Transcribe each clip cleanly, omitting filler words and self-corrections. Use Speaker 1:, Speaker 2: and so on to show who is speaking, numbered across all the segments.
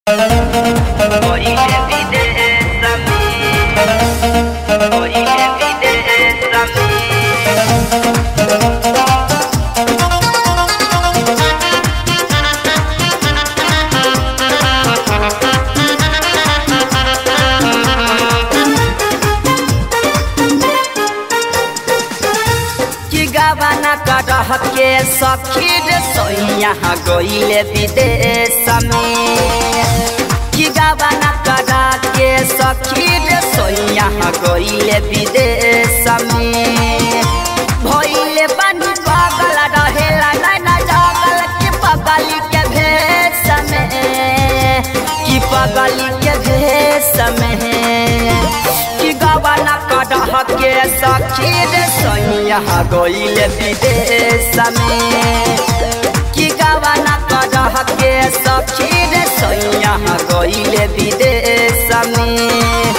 Speaker 1: के सखी रे सोइया गइले विदेश में कि गावाना करा के सखी रे सोइया गइले विदेश में भइले बानी पागल रहेला नैना जागल कि पगली के भेष में कि पगली के भेष में कि गावाना करा के सखी रे सोइया गइले विदेश में कि गावाना करा के सखी रे सोइया गइले विदेश में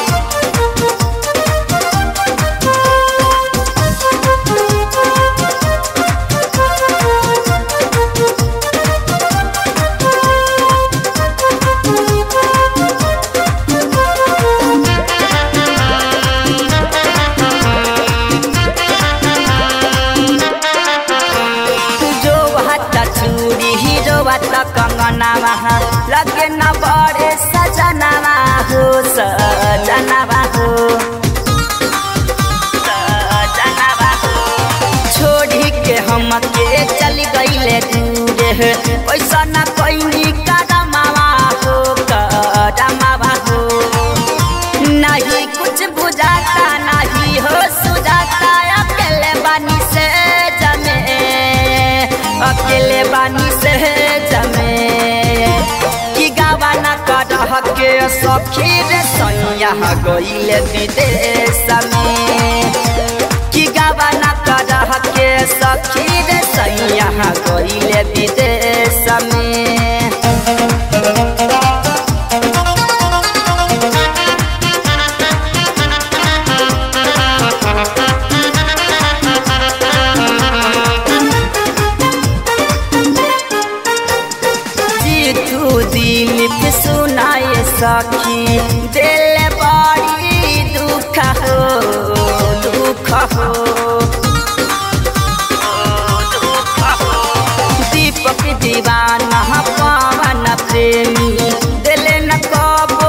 Speaker 1: कंगना लगे न बड़े सजना हो सजना हो छोड़ी के हम के चल गईले दूर पैसा न कोई कदमावा हो कदमावा हो नहीं कुछ बुझाता नहीं हो सुझाता अकेले बानी से जमे अकेले बानी से कि गावाना करा के सखी रे सोइया गइले विदेश में कि गावाना करा के सखी रे सोइया गइले विदेश में सुनाए सखी दिल बड़ी दुख हो दीपक दीवाना पवन प्रेमी दिल न कबो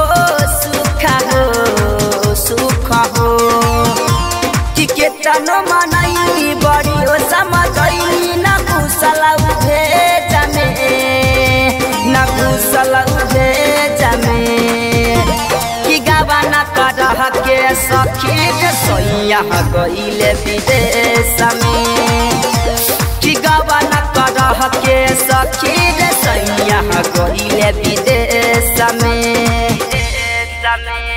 Speaker 1: सुख हो कि केतनो मनई बड़ी हो समझई न कुशल भेज में न कुशल कि गावाना करा के सखी रे सोइया गइले विदेश में कि गावाना करा के सखी रे सोइया गइले विदेश में